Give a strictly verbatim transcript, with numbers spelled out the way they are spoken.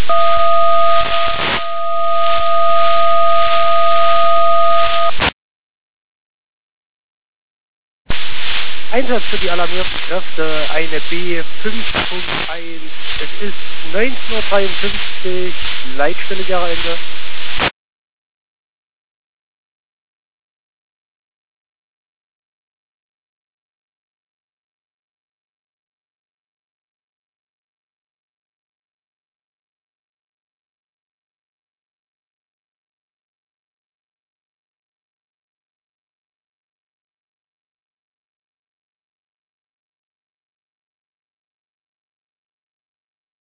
Einsatz für die alarmierten Kräfte, eine B fünf Punkt eins, es ist neunzehn Uhr dreiundfünfzig, Leitstelle Gera Ende.